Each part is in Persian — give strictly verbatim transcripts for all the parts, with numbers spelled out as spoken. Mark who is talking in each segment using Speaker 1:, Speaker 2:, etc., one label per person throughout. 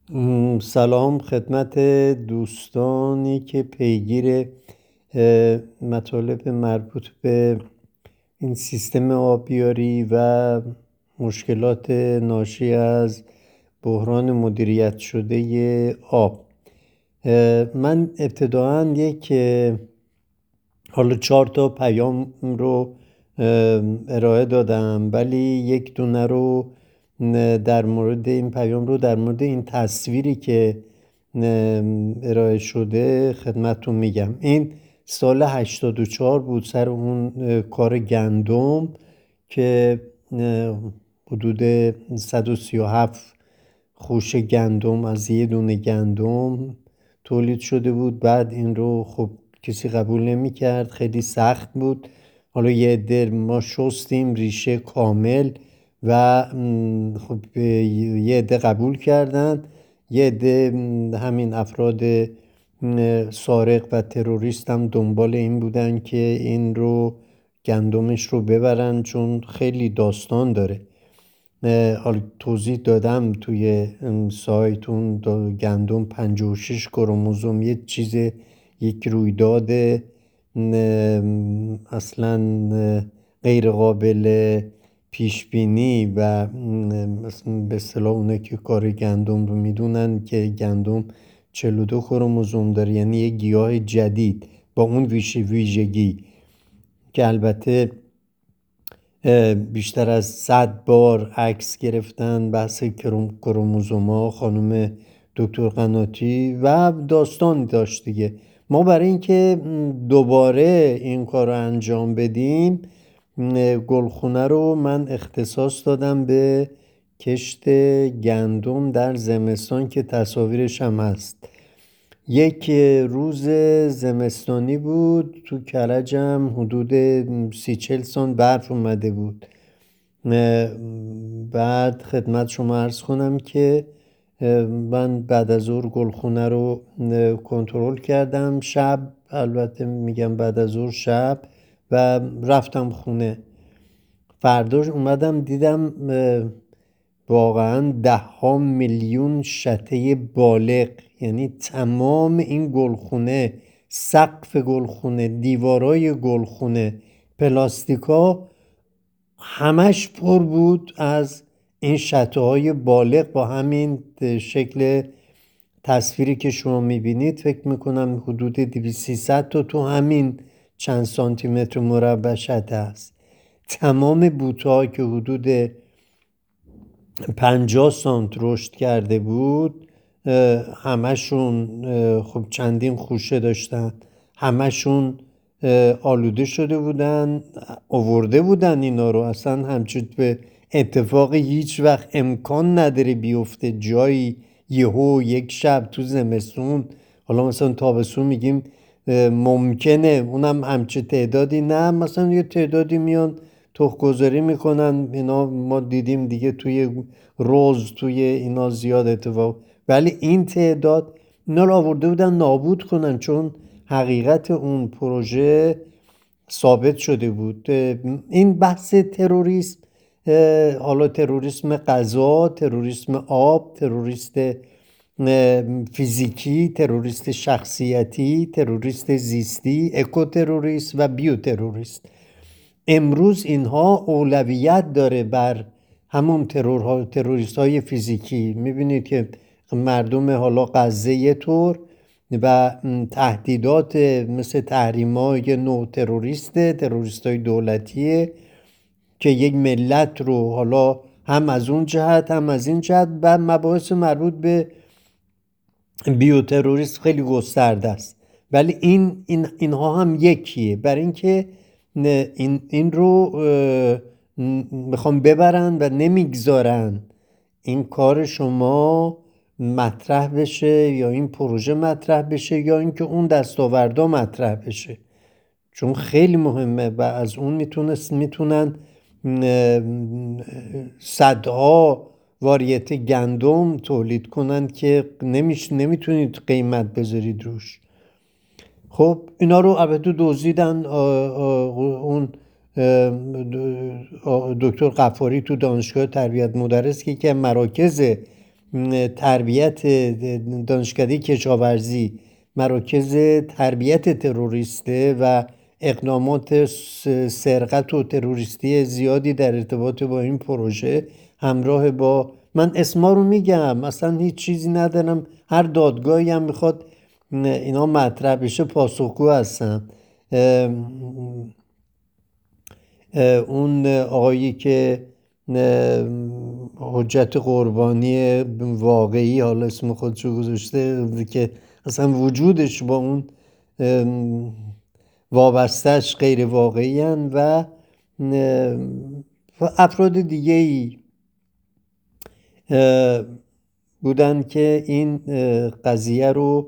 Speaker 1: م، سلام خدمت دوستانی که پیگیر اه، مطالب مربوط به این سیستم آبیاری و مشکلات ناشی از بحران مدیریت شده آب. اه، من ابتداعا یک اه، حالا چهار تا پیام رو اه، ارائه دادم، ولی یک دونه رو اه، در مورد این پیام رو در مورد این تصویری که اه، ارائه شده خدمتتون میگم. این سال هشتاد و چهار بود، سر اون اه، کار گندم که اه، حدود صد و سی و هفت خوشه گندم از یه دونه گندم تولید شده بود. بعد این رو خب کسی قبول نمی کرد، خیلی سخت بود. حالا یه عده ما شستیم ریشه کامل و م، خب یه عده قبول کردن، یه عده م، همین افراد م، سارق و تروریست هم دنبال این بودن که این رو گندمش رو ببرن، چون خیلی داستان داره. حالا توضیح دادم توی ام، سایت اون دا- گندم پنجاه و شش کروموزوم یه چیز، یک رویداد ام، اصلا غیر قابل پیش بینی و ام، مثلا به اصطلاح اونه که کار گندم رو میدونن که گندم چهل و دو کروموزوم داره، یعنی یه گیاه جدید با اون ویژه ویژگی که البته بیشتر از صد بار عکس گرفتن بحث کروم- کروموزوما خانم دکتر قناتی و داستان داشت دیگه. ما برای اینکه دوباره این کار رو انجام بدیم، گلخونه رو من اختصاص دادم به کشت گندم در زمستان که تصاویرش هم هست. یک روز زمستانی بود، تو کرجم حدود سی چل سان برف اومده بود. بعد خدمت شما عرض کنم که من بعد از ظهر گلخونه رو کنترل کردم، شب، البته میگم بعد از ظهر شب، و رفتم خونه. فرداش اومدم دیدم واقعا ده ها میلیون شته بالغ، یعنی تمام این گلخونه، سقف گلخونه، دیوارای گلخونه، پلاستیکا، همش پر بود از این شته های بالغ با همین شکل تصویری که شما میبینید. فکر میکنم حدود دویست سیصد تا تو همین چند سانتی متر مربع شته است. تمام بوته که حدود پنجاه سانت رشد کرده بود، همشون خب چندین خوشه داشتن، همشون آلوده شده بودن. آورده بودن اینا رو، اصلا همچون به اتفاقی هیچ وقت امکان نداره بیفته جایی یهو یک شب تو زمستون. حالا مثلا تابستون میگیم ممکنه، اونم همچه تعدادی نه، مثلا یه تعدادی میان تخم‌گذاری میکنن اینا، ما دیدیم دیگه توی روز توی اینا زیاد اتفاق. ولی این تعداد اینا رو آورده بودن نابود کنن، چون حقیقت اون پروژه ثابت شده بود. این بحث تروریسم، حالا تروریسم غذا، تروریسم آب، تروریست فیزیکی، تروریست شخصیتی، تروریست زیستی، اکوتروریست و بیوتروریست، امروز اینها اولویت داره بر همون ترورها، تروریست های فیزیکی. میبینید که مردم حالا غزه یه طور و تهدیدات مثل تحریم ها یه نوع تروریسته، تروریست های دولتیه که یک ملت رو حالا هم از اون جهت هم از این جهت، و مباحث مربوط به بیوتروریسم خیلی گسترده است. ولی این, این اینها هم یکیه، برای اینکه این, این رو میخوام ببرن و نمیگذارن این کار شما مطرح بشه، یا این پروژه مطرح بشه، یا اینکه اون دستاوردا مطرح بشه، چون خیلی مهمه و از اون میتونست میتونن صدها واریته گندم تولید کنن که نمیش نمیتونید قیمت بذارید روش. خب اینا رو البته دزدیدن. اون دکتر قفاری تو دانشگاه تربیت مدرس که که مراکز تربیت دانشکده کشاورزی مراکز تربیت تروریسته و اقدامات سرقت و تروریستی زیادی در ارتباط با این پروژه همراه با من اسما رو میگم، اصلا هیچ چیزی ندارم، هر دادگاهی هم میخواد اینا مطرح بشه پاسخگو هستم. اون آقایی که حجت قربانی واقعی، حالا اسم خودشو گذاشته، که اصلا وجودش با اون وابستش غیر واقعی هن و افراد دیگه ای بودن که این قضیه رو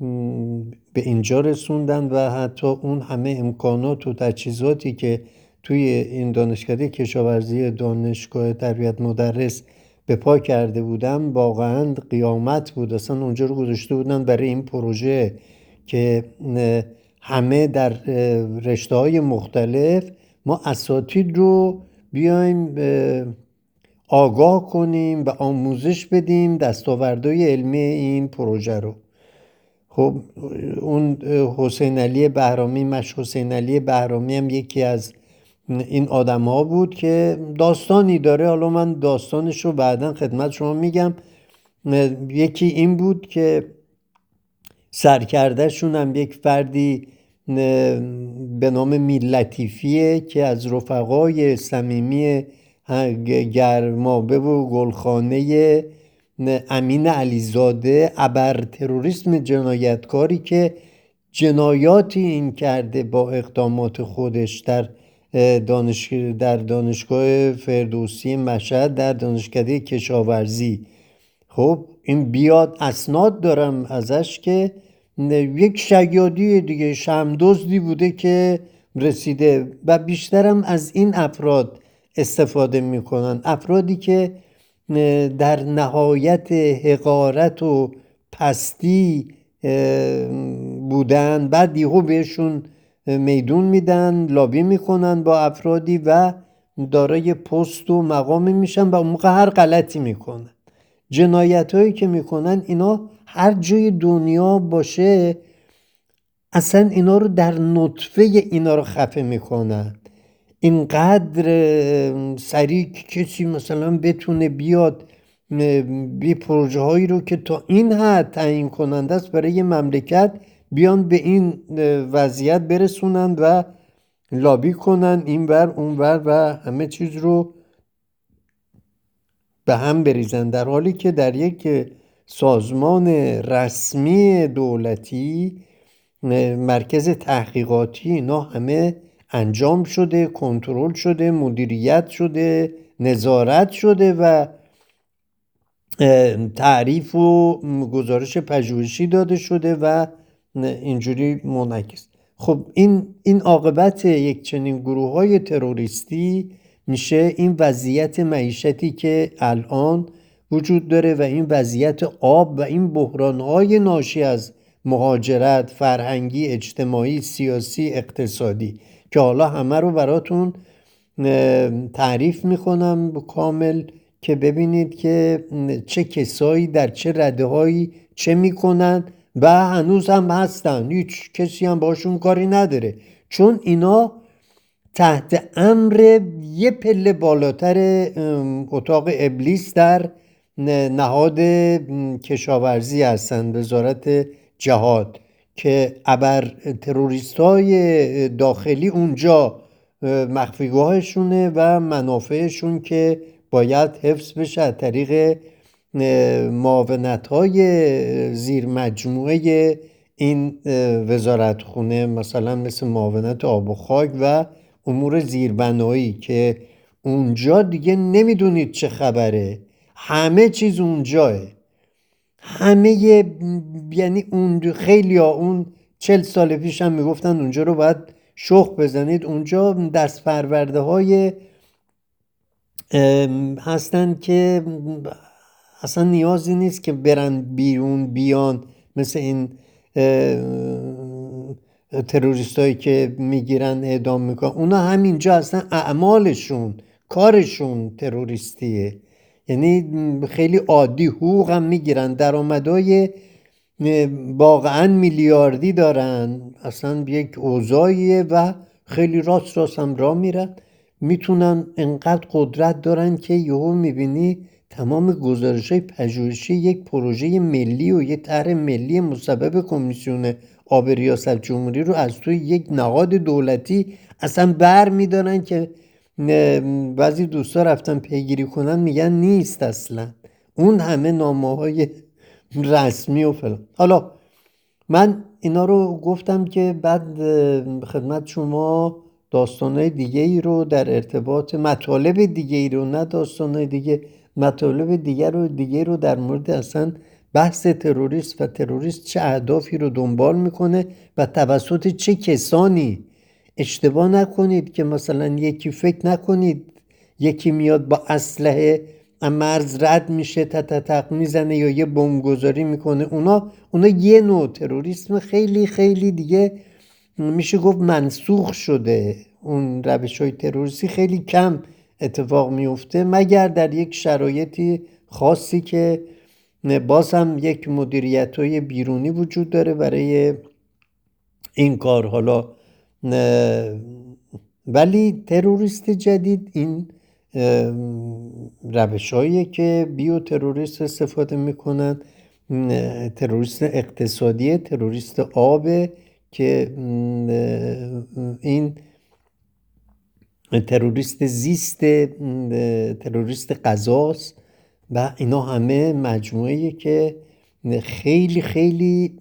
Speaker 1: به اینجا رسوندن و حتی اون همه امکانات و تجهیزاتی که توی این دانشکده کشاورزی دانشگاه تربیت مدرس به پا کرده بودن واقعا قیامت بود. اصلا اونجا رو گذاشته بودن برای این پروژه که همه در رشته های مختلف ما اساتید رو بیایم آگاه کنیم و آموزش بدیم دستاوردهای علمی این پروژه رو. خب اون حسین علی بهرامی، مش حسین علی بهرامی هم یکی از این آدم ها بود که داستانی داره، حالا من داستانش رو بعدا خدمت شما میگم. یکی این بود که سرکردهشون هم یک فردی به نام میل لطیفیه که از رفقای صمیمی گرمابه و گلخانه امین علیزاده، ابر تروریسم جنایتکاری که جنایاتی این کرده با اقدامات خودش در دانش در دانشگاه فردوسی مشهد، در دانشکده کشاورزی. خب این بیاد اسناد دارم ازش که یک شیادی دیگه، شمدزدی بوده که رسیده و بیشترم از این افراد استفاده میکنن، افرادی که در نهایت حقارت و پستی بودن، بعد یهو بهشون میدون میدن، لابی میکنن با افرادی و دارای پست و مقامی میشن و اون موقع هر غلطی میکنن. جنایت هایی که میکنن اینا هر جای دنیا باشه اصلا اینا رو در نطفه اینا رو خفه میکنن. اینقدر سریع کسی مثلا بتونه بیاد بی پروژه هایی رو که تا این حد تعیین کننده است برای یه مملکت بیان به این وضعیت برسونن و لابی کنن این ور اون ور و همه چیز رو به هم بریزن، در حالی که در یک سازمان رسمی دولتی، مرکز تحقیقاتی، اینا همه انجام شده، کنترل شده، مدیریت شده، نظارت شده و تعریف و گزارش پژوهشی داده شده و اینجوری منعکس. خب این این عاقبت یک چنین گروه های تروریستی میشه این وضعیت معیشتی که الان وجود داره و این وضعیت آب و این بحران‌های ناشی از مهاجرت فرهنگی، اجتماعی، سیاسی، اقتصادی که حالا همه رو براتون تعریف میکنم کامل که ببینید که چه کسایی در چه رده‌هایی چه میکنن و هنوز هم هستن، هیچ کسی هم باشون کاری نداره، چون اینا تحت امر یه پله بالاتر اتاق ابلیس در نهاد کشاورزی هستن، وزارت جهاد، که ابر تروریست های داخلی اونجا مخفیگاهشونه و منافعشون که باید حفظ بشه از طریق معاونت های زیر مجموعه این وزارت خونه، مثلا مثل معاونت آب و خاک و امور زیربنایی که اونجا دیگه نمیدونید چه خبره، همه چیز اونجاه، همه یعنی اون خیلی ها اون چل سال پیش هم میگفتن اونجا رو باید شخ بزنید، اونجا دست پرورده های هستن که اصلا نیازی نیست که برن بیرون بیان، مثل این تروریست هایی که میگیرن اعدام میکنن، اونا همینجا اصلا اعمالشون کارشون تروریستیه. یعنی خیلی عادی حقوق هم میگیرن، درآمدهای واقعا میلیاردی دارن، اصلا یک اوضاعیه و خیلی راست راست هم راه میرن، میتونن انقدر قدرت دارن که یهو میبینی تمام گزارش های پژوهشی یک پروژه ملی و یک طرح ملی مصوب کمیسیون آب ریاست جمهوری رو از توی یک نهاد دولتی اصلا بر میدارن که بعضی دوستا رفتن پیگیری کنن میگن نیست اصلا، اون همه نامه های رسمی و فلان. حالا من اینا رو گفتم که بعد خدمت شما داستانهای دیگه ای رو در ارتباط مطالب دیگه ای رو، نه داستانهای دیگه، مطالب دیگه رو دیگه رو در مورد اصلا بحث تروریست و تروریست چه اهدافی رو دنبال میکنه و توسط چه کسانی. اشتباه نکنید که مثلا یکی فکر نکنید یکی میاد با اسلحه مرز رد میشه تتتق میزنه یا یه بمبگذاری میکنه، اونا اونا یه نوع تروریسم خیلی خیلی دیگه میشه گفت منسوخ شده. اون روش های تروریستی خیلی کم اتفاق میفته مگر در یک شرایطی خاصی که باز هم یک مدیریت های بیرونی وجود داره برای این کار. حالا ولی تروریست جدید این روش هایی که بیو تروریست استفاده میکنن، تروریست اقتصادی، تروریست آب که این تروریست زیست، تروریست غذاست و اینا همه مجموعه که خیلی خیلی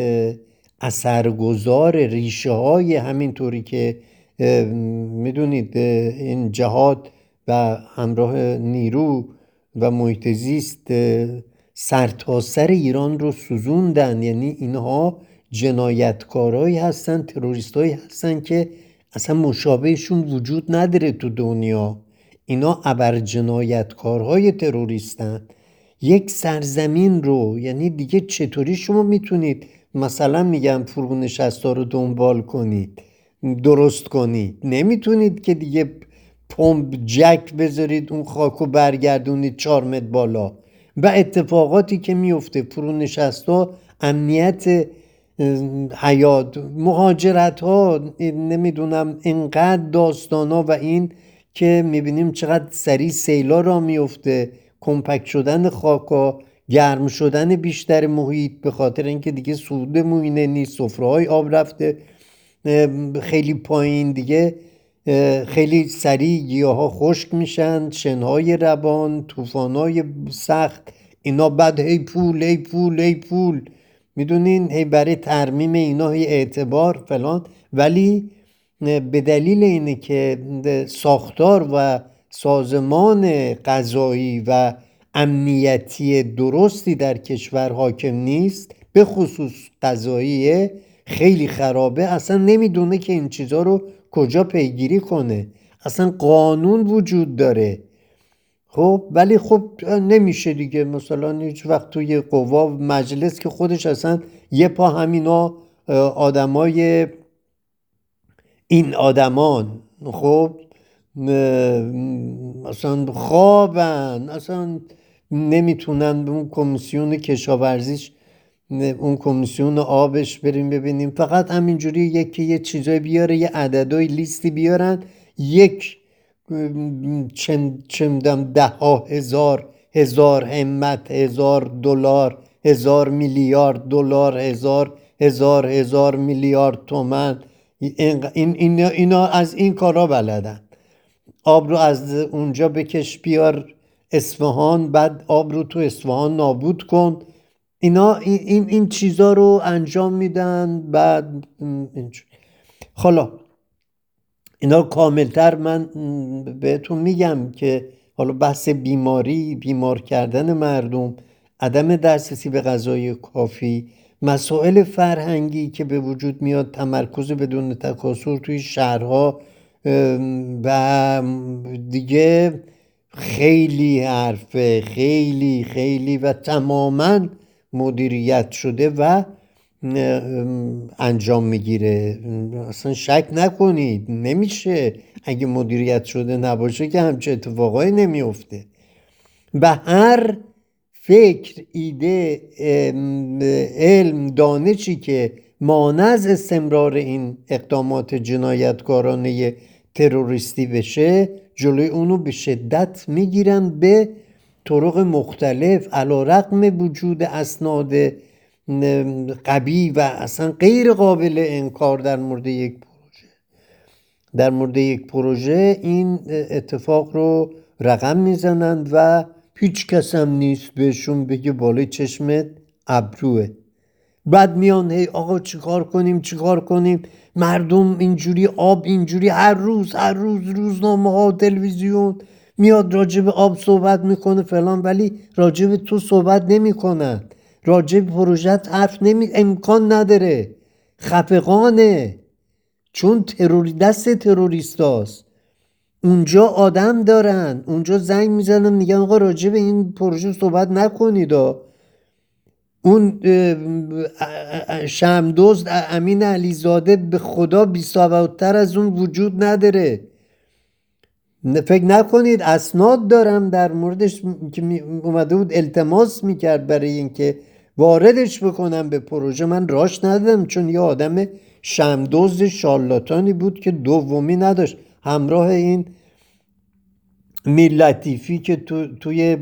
Speaker 1: اثرگذار ریشه های همینطوری که میدونید این جهاد و همراه نیرو و محیط زیست سرتاسر ایران رو سوزوندن. یعنی اینها جنایتکارهایی هستن، تروریستایی هستن که اصلا مشابهشون وجود نداره تو دنیا. اینا ابر جنایتکارهای تروریستن. یک سرزمین رو، یعنی دیگه چطوری شما میتونید مثلا میگم فرونشستا رو دنبال کنید، درست کنید؟ نمیتونید که دیگه پمپ جک بذارید اون خاکو برگردونید چهار متر بالا. و اتفاقاتی که میفته فرونشستا، امنیت حیات، مهاجرت ها، نمیدونم اینقدر داستان ها و این که میبینیم چقدر سریع سیلا را میفته، کمپکت شدن خاکا، گرم شدن بیشتر محیط به خاطر اینکه دیگه سود موینه نیست، سفره‌های آب رفته خیلی پایین دیگه، خیلی سریع گیاها خشک میشن، شنهای روان، طوفان‌های سخت، اینا بعد هی پول هی پول هی پول میدونین، هی برای ترمیم اینا هی اعتبار فلان. ولی به دلیل اینه که ساختار و سازمان قضایی و امنیتی درستی در کشور حاکم نیست، به خصوص قضاییه خیلی خرابه، اصلا نمیدونه که این چیزا رو کجا پیگیری کنه. اصلا قانون وجود داره خب، ولی خب نمیشه دیگه. مثلا هیچ وقت توی قوا مجلس که خودش اصلا یه پا همینا آدمای این آدمان خب اصلا خوابن، اصلا نمیتونن. اون کمیسیون کشاورزیش، اون کمیسیون آبش بریم ببینیم، فقط همینجوری یکی یه چیزای بیاره، یه عددهای لیستی بیارن، یک چندم ده ها هزار هزار همت، هزار دلار، هزار میلیارد دلار، هزار هزار هزار میلیارد تومن. این اینا, اینا از این کارا بلدن. آب رو از اونجا بکش بیار اصفهان، بعد آب رو تو اصفهان نابود کن. اینا این, این, این چیزا رو انجام میدن. بعد حالا اینا کاملتر من بهتون میگم که حالا بحث بیماری، بیمار کردن مردم، عدم دسترسی به غذای کافی، مسائل فرهنگی که به وجود میاد، تمرکز بدون تکاسر توی شهرها و دیگه خیلی حرفه، خیلی خیلی و تماما مدیریت شده و انجام میگیره. اصلا شک نکنید نمیشه، اگه مدیریت شده نباشه که همچه اتفاقایی نمیفته. و هر فکر، ایده، علم، دانشی که مانع از استمرار این اقدامات جنایتکارانه تروریستی بشه، جلوی اونو به شدت میگیرن به طرق مختلف، علیرغم وجود اسناد قوی و اصلا غیر قابل انکار در مورد یک پروژه در مورد یک پروژه این اتفاق رو رقم میزنند و هیچ کس هم نیست بهشون بگه بالای چشمت ابروه. بعد میان هی آقا چیکار کنیم چیکار کنیم، مردم اینجوری، آب اینجوری، هر روز هر روز روزنامه ها، تلویزیون میاد راجب آب صحبت میکنه فلان، ولی راجب تو صحبت نمیکنن، راجب پروژت حرف نمی امکان نداره، خفقانه، چون تروری دست تروریستاست. اونجا آدم دارن، اونجا زنگ میزنن میگن آقا راجب این پروژه صحبت نکنید. اون شمدزد امین علیزاده به خدا بی سوادتر از اون وجود نداره. فکر نکنید اسناد دارم در موردش که اومده بود التماس میکرد برای اینکه واردش بکنم به پروژه، من راش ندادم، چون یه آدم شمدزد شارلاتانی بود که دومی نداشت، همراه این میر لطیفی که تو توی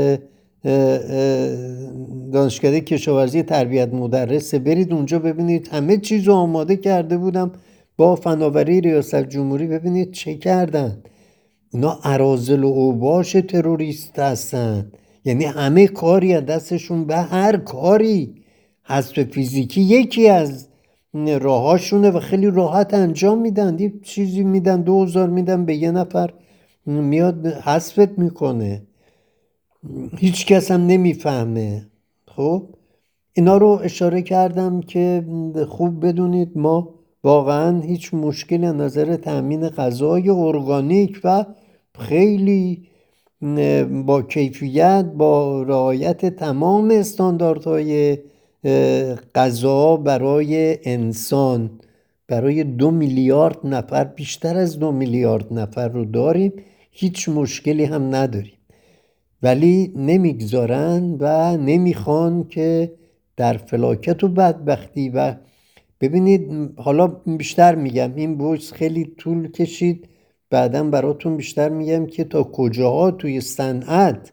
Speaker 1: دانشکده کشاورزی تربیت مدرسه. برید اونجا ببینید همه چیزو آماده کرده بودم با فناوری ریاست جمهوری. ببینید چه کردن اونا، اراذل و اوباش تروریست هستن، یعنی همه کاری از دستشون، به هر کاری حذف فیزیکی یکی از راهاشونه و خیلی راحت انجام میدن. یه چیزی میدن، دو هزار میدن به یه نفر، میاد حذفت میکنه، هیچ کس هم نمیفهمه. خب اینا رو اشاره کردم که خوب بدونید ما واقعا هیچ مشکلی از نظر تأمین غذای ارگانیک و خیلی با کیفیت، با رعایت تمام استانداردهای غذا برای انسان، برای دو میلیارد نفر، بیشتر از دو میلیارد نفر رو داریم، هیچ مشکلی هم نداریم. ولی نمیگذارن و نمیخوان که در فلاکت و بدبختی. و ببینید حالا بیشتر میگم، این بحث خیلی طول کشید، بعدم براتون بیشتر میگم که تا کجاها توی صنعت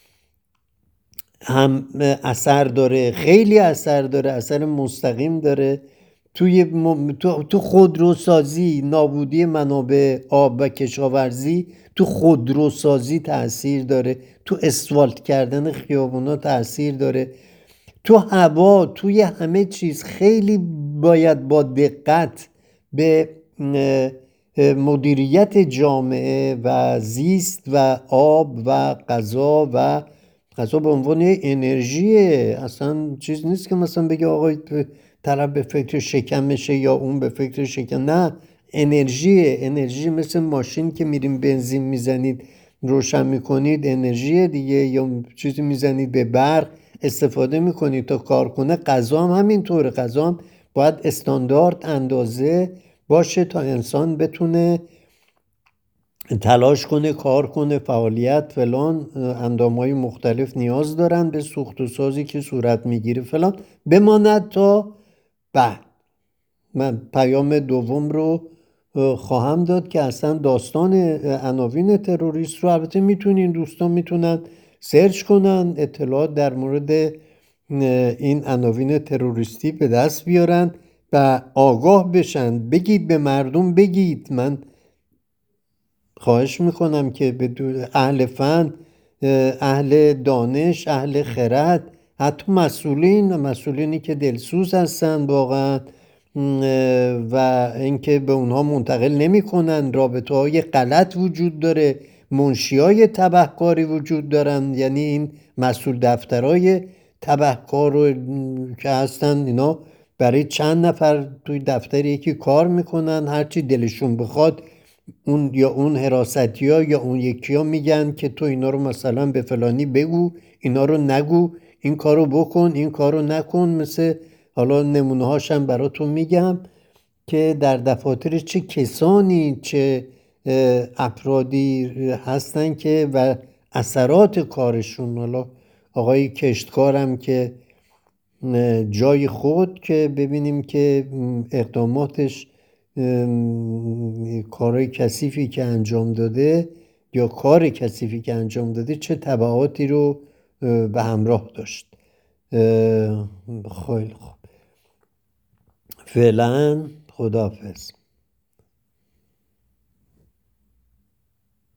Speaker 1: هم اثر داره، خیلی اثر داره، اثر مستقیم داره. توی م... تو... تو خودروسازی، نابودی منابع آب و کشاورزی تو خودروسازی تأثیر داره، تو اسفالت کردن خیابونا تأثیر داره، تو هوا، توی همه چیز. خیلی باید با دقت به مدیریت جامعه و زیست و آب و غذا و غذا به عنوان انرژیه، اصلا چیز نیست که مثلا بگه آقای طرف به فکر شکمشه یا اون به فکر شکم. نه، انرژیه. انرژی مثل ماشین که میریم بنزین میزنید روشن میکنید، انرژیه دیگه، یا چیزی میزنید به برق استفاده میکنید تا کار کنه. غذا هم همینطوره، غذا هم باید استاندارد اندازه باشه تا انسان بتونه تلاش کنه، کار کنه، فعالیت فلان. اندامهای مختلف نیاز دارن به سوخت و سازی که صورت میگیره فلان بماند تا بعد. من پیام دوم رو خواهم داد که اصلا داستان عناوین تروریست رو البته میتونین، دوستان میتونن سرچ کنن، اطلاعات در مورد این عناوین تروریستی به دست بیارن و آگاه بشن. بگید به مردم، بگید. من خواهش میکنم که به اهل فن، اهل دانش، اهل خرد، حتی مسئولین، مسئولینی که دلسوز هستن واقعا و اینکه به اونها منتقل نمی کنن، رابطه های غلط وجود داره، منشی های تبهکاری وجود دارن، یعنی این مسئول دفترهای تبهکار رو که هستن، اینا برای چند نفر توی دفتر یکی کار میکنن، هرچی دلشون بخواد اون یا اون حراستی ها یا اون یکی ها میگن که تو اینا رو مثلا به فلانی بگو، اینا رو نگو، این کارو بکن، این کارو نکن. مثل حالا نمونه هاشم براتون میگم که در دفاتر چه کسانی، چه افرادی هستن که و اثرات کارشون. حالا آقای کشتکارم که جای خود که ببینیم که اقداماتش کارهای کثیفی که انجام داده یا کار کثیفی که انجام داده چه تبعاتی رو به همراه داشت. خیلی خوب، فعلا خداحافظ.